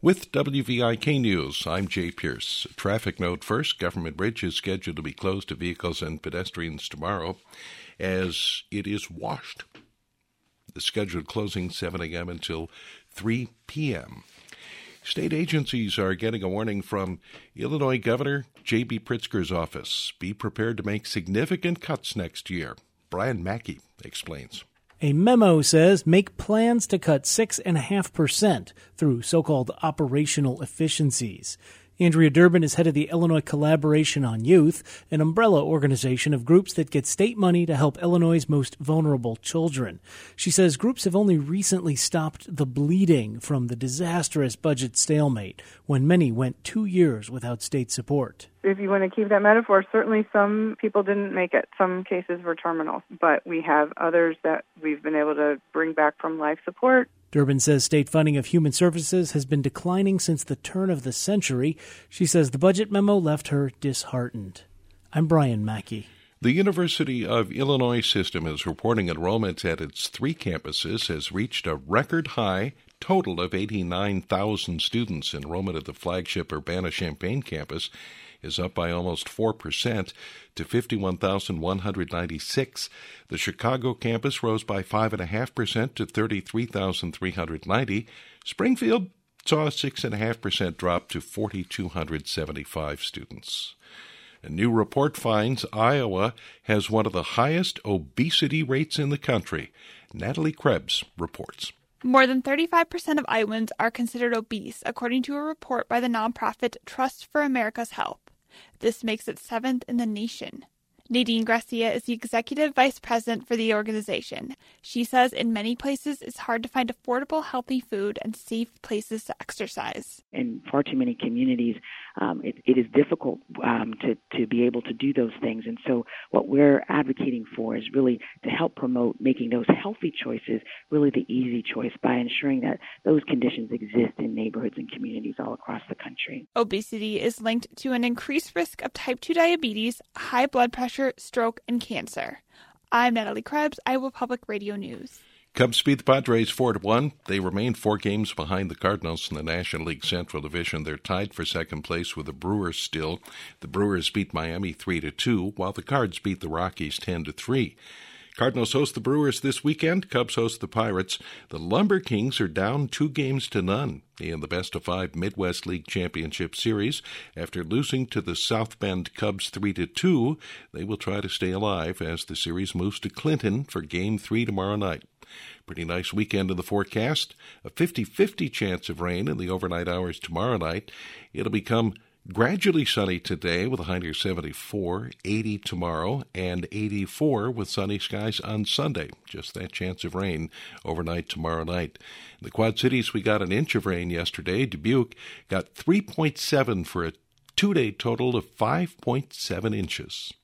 With WVIK News, I'm Jay Pierce. Traffic note first. Government Bridge is scheduled to be closed to vehicles and pedestrians tomorrow as it is washed. The scheduled closing 7 a.m. until 3 p.m. State agencies are getting a warning from Illinois Governor J.B. Pritzker's office. Be prepared to make significant cuts next year. Brian Mackey explains. A memo says make plans to cut 6.5% through so-called operational efficiencies. Andrea Durbin is head of the Illinois Collaboration on Youth, an umbrella organization of groups that get state money to help Illinois' most vulnerable children. She says groups have only recently stopped the bleeding from the disastrous budget stalemate when many went 2 years without state support. If you want to keep that metaphor, certainly some people didn't make it. Some cases were terminal, but we have others that we've been able to bring back from life support. Durbin says state funding of human services has been declining since the turn of the century. She says the budget memo left her disheartened. I'm Brian Mackey. The University of Illinois system is reporting enrollment at its 3 campuses has reached a record high total of 89,000 students. Enrollment at the flagship Urbana-Champaign campus is up by almost 4% to 51,196. The Chicago campus rose by 5.5% to 33,390. Springfield saw a 6.5% drop to 4,275 students. A new report finds Iowa has one of the highest obesity rates in the country. Natalie Krebs reports. More than 35% of Iowans are considered obese, according to a report by the nonprofit Trust for America's Health. This makes it 7th in the nation. Nadine Gracia is the executive vice president for the organization. She says in many places it's hard to find affordable, healthy food and safe places to exercise. In far too many communities, it is difficult to be able to do those things. And so what we're advocating for is really to help promote making those healthy choices really the easy choice by ensuring that those conditions exist in neighborhoods and communities all across the country. Obesity is linked to an increased risk of type 2 diabetes, high blood pressure, stroke, and cancer. I'm Natalie Krebs, Iowa Public Radio News. Cubs beat the Padres 4-1. They remain 4 games behind the Cardinals in the National League Central Division. They're tied for second place with the Brewers still. The Brewers beat Miami 3-2, while the Cards beat the Rockies 10-3. Cardinals host the Brewers this weekend. Cubs host the Pirates. The Lumber Kings are down 2-0 in the best-of-5 Midwest League Championship Series. After losing to the South Bend Cubs 3-2, they will try to stay alive as the series moves to Clinton for Game 3 tomorrow night. Pretty nice weekend in the forecast. A 50-50 chance of rain in the overnight hours tomorrow night. It'll become gradually sunny today with a high near 74, 80 tomorrow, and 84 with sunny skies on Sunday. Just that chance of rain overnight tomorrow night. In the Quad Cities, we got an inch of rain yesterday. Dubuque got 3.7 for a 2-day total of 5.7 inches.